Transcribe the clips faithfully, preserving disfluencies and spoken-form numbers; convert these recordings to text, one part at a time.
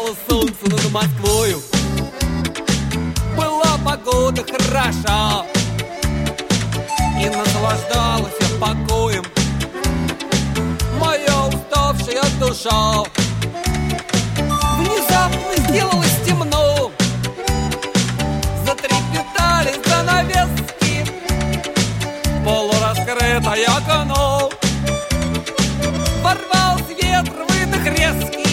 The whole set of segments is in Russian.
Светило солнце над Москвою, была погода хороша, и наслаждалась я покоем моя уставшая душа. Внезапно сделалось темно, затрепетали занавески, полураскрытое окно, ворвался ветер, выдох резкий.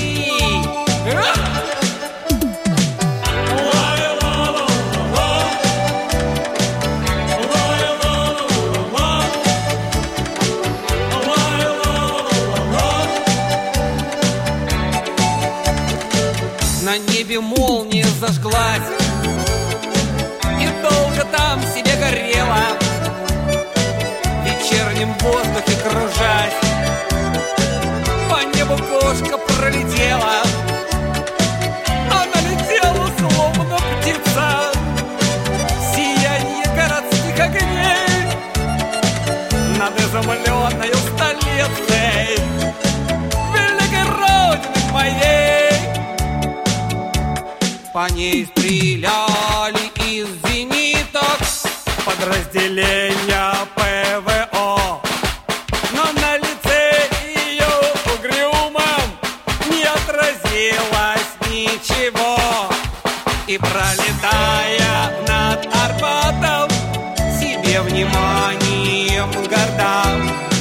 На небе молния зажглась и долго там себе горела, в вечернем воздухе кружась, по небу кошка пролетела. Она летела, словно птица, в сияние городских огней над изумленной столицей, великой родиной моей. По ней стреляли из зениток подразделения ПВО, но на лице ее угрюмом не отразилось ничего. И пролетая над Арбатом, себе вниманием горда,